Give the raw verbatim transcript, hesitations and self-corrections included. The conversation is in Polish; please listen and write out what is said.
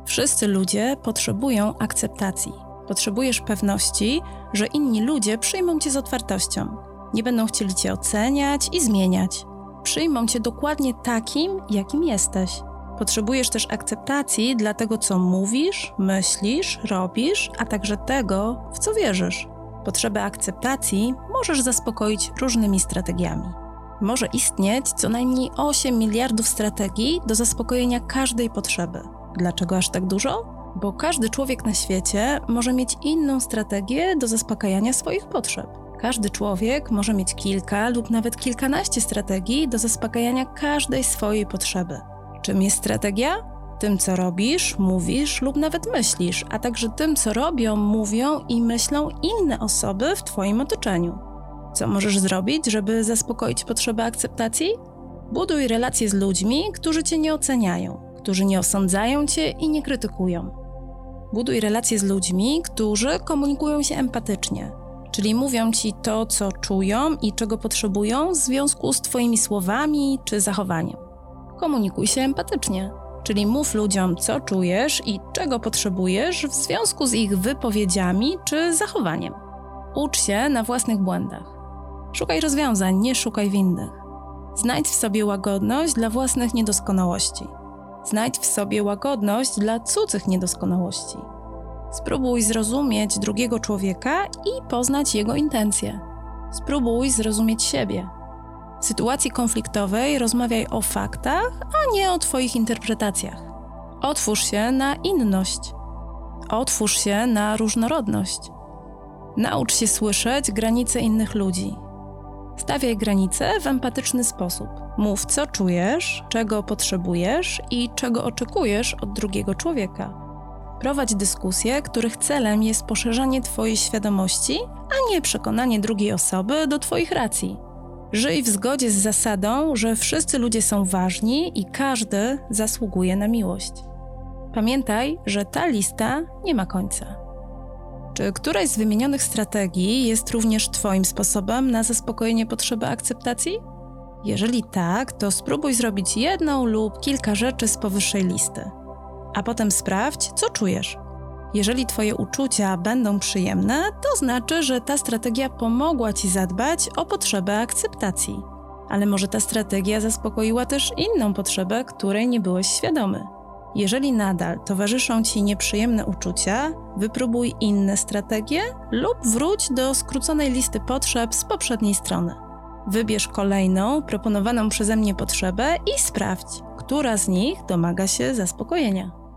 Wszyscy ludzie potrzebują akceptacji. Potrzebujesz pewności, że inni ludzie przyjmą cię z otwartością. Nie będą chcieli cię oceniać i zmieniać. Przyjmą cię dokładnie takim, jakim jesteś. Potrzebujesz też akceptacji dla tego, co mówisz, myślisz, robisz, a także tego, w co wierzysz. Potrzebę akceptacji możesz zaspokoić różnymi strategiami. Może istnieć co najmniej osiem miliardów strategii do zaspokojenia każdej potrzeby. Dlaczego aż tak dużo? Bo każdy człowiek na świecie może mieć inną strategię do zaspokajania swoich potrzeb. Każdy człowiek może mieć kilka lub nawet kilkanaście strategii do zaspokajania każdej swojej potrzeby. Czym jest strategia? Tym, co robisz, mówisz lub nawet myślisz, a także tym, co robią, mówią i myślą inne osoby w Twoim otoczeniu. Co możesz zrobić, żeby zaspokoić potrzebę akceptacji? Buduj relacje z ludźmi, którzy Cię nie oceniają, którzy nie osądzają Cię i nie krytykują. Buduj relacje z ludźmi, którzy komunikują się empatycznie, czyli mówią Ci to, co czują i czego potrzebują w związku z Twoimi słowami czy zachowaniem. Komunikuj się empatycznie, czyli mów ludziom, co czujesz i czego potrzebujesz w związku z ich wypowiedziami czy zachowaniem. Ucz się na własnych błędach. Szukaj rozwiązań, nie szukaj winnych. Znajdź w sobie łagodność dla własnych niedoskonałości. Znajdź w sobie łagodność dla cudzych niedoskonałości. Spróbuj zrozumieć drugiego człowieka i poznać jego intencje. Spróbuj zrozumieć siebie. W sytuacji konfliktowej rozmawiaj o faktach, a nie o Twoich interpretacjach. Otwórz się na inność. Otwórz się na różnorodność. Naucz się słyszeć granice innych ludzi. Stawiaj granice w empatyczny sposób. Mów, co czujesz, czego potrzebujesz i czego oczekujesz od drugiego człowieka. Prowadź dyskusje, których celem jest poszerzanie Twojej świadomości, a nie przekonanie drugiej osoby do Twoich racji. Żyj w zgodzie z zasadą, że wszyscy ludzie są ważni i każdy zasługuje na miłość. Pamiętaj, że ta lista nie ma końca. Czy któraś z wymienionych strategii jest również Twoim sposobem na zaspokojenie potrzeby akceptacji? Jeżeli tak, to spróbuj zrobić jedną lub kilka rzeczy z powyższej listy. A potem sprawdź, co czujesz. Jeżeli Twoje uczucia będą przyjemne, to znaczy, że ta strategia pomogła Ci zadbać o potrzebę akceptacji. Ale może ta strategia zaspokoiła też inną potrzebę, której nie byłeś świadomy. Jeżeli nadal towarzyszą Ci nieprzyjemne uczucia, wypróbuj inne strategie lub wróć do skróconej listy potrzeb z poprzedniej strony. Wybierz kolejną proponowaną przeze mnie potrzebę i sprawdź, która z nich domaga się zaspokojenia.